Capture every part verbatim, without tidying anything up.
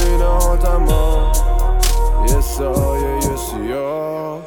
سینه آدما یه سایه یه سیاه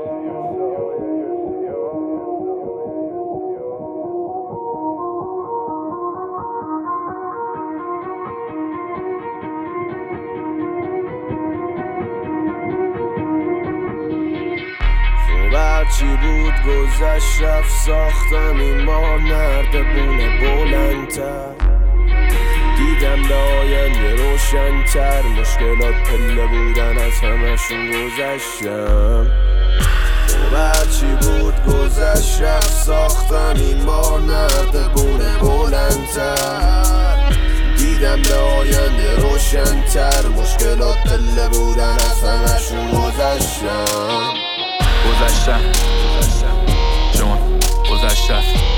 چی بود گذشت رفت ساختم این بار نردبونه بلندتر دیدم به آینده روشن‌تر مشکلات پله بودن از همشون گذشتم و بعد چی بود گذشت رفت ساختم این بار نردبونه بلندتر دیدم به آینده روشن‌تر مشکلات پله بودن از همشون گذشتم گذشتم جون گذشتم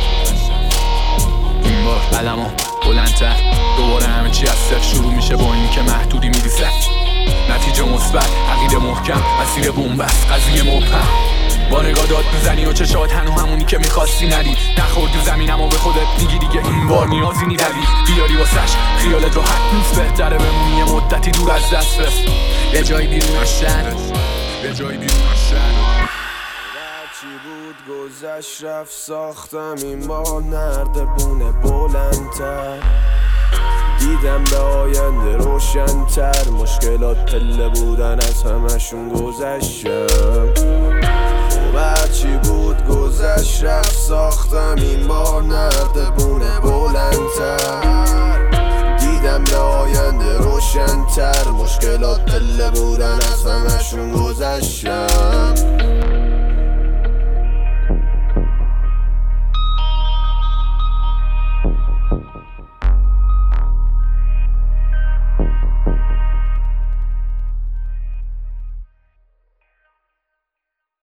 این بار قدمو بلندتر دوباره همه چی از صفر شروع میشه با این که محدودی میریسه نتیجه مثبت عقیده محکم مسیر بومبست قضیه مبهم با نگاه داد میزنی و چشات هنو همونی که میخواستی ندید نخوردی زمینم و به خودت میگی دیگه این بار نیازی نیدوی بیاری واسش خیالت راحت نیست بهتره بمونی یه مدتی دور از دست رس یه جایی بیرون از شهر یه جایی بیرون از شهر چی بود گذشت رفت ساختم این بار نردبونه بلندتر دیدم به آینده روشن‌تر مشکلات پله بودن از همشون گذشتم و بعد چی بود گذشت رفت ساختم این بار نردبونه بلندتر دیدم به آینده روشن‌تر مشکلات پله بودن از همشون گذشتم